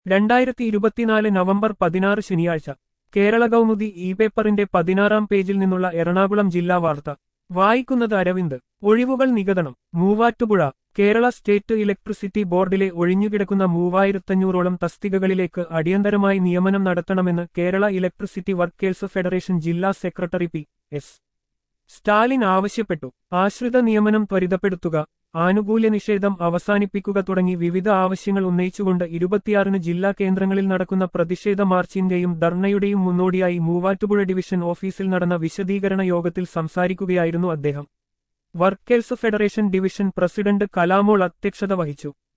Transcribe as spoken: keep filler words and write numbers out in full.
രണ്ടായിരത്തി ഇരുപത്തിനാല് നവംബർ പതിനാറ് ശനിയാഴ്ച കേരള കൗമുദി ഇ പേപ്പറിന്റെ പതിനാറാം പേജിൽ നിന്നുള്ള എറണാകുളം ജില്ലാ വാർത്ത വായിക്കുന്നത് അരവിന്ദ്. ഒഴിവുകൾ നികതണം. മൂവാറ്റുപുഴ. കേരള സ്റ്റേറ്റ് ഇലക്ട്രിസിറ്റി ബോർഡിലെ ഒഴിഞ്ഞുകിടക്കുന്ന മൂവായിരത്തഞ്ഞൂറോളം തസ്തികകളിലേക്ക് അടിയന്തരമായി നിയമനം നടത്തണമെന്ന് കേരള ഇലക്ട്രിസിറ്റി വർക്കേഴ്സ് ഫെഡറേഷൻ ജില്ലാ സെക്രട്ടറി പി എസ് സ്റ്റാലിൻ ആവശ്യപ്പെട്ടു. ആശ്രിത നിയമനം ത്വരിതപ്പെടുത്തുക, ആനുകൂല്യ നിഷേധം അവസാനിപ്പിക്കുക തുടങ്ങി വിവിധ ആവശ്യങ്ങൾ ഉന്നയിച്ചുകൊണ്ട് ഇരുപത്തിയാറിന് ജില്ലാ കേന്ദ്രങ്ങളിൽ നടക്കുന്ന പ്രതിഷേധ മാർച്ചിന്റെയും ധർണയുടെയും മുന്നോടിയായി മൂവാറ്റുപുഴ ഡിവിഷൻ ഓഫീസിൽ നടന്ന വിശദീകരണ യോഗത്തിൽ സംസാരിക്കുകയായിരുന്നു അദ്ദേഹം. Workers federation division president Kalamol അധ്യക്ഷത വഹിച്ചു.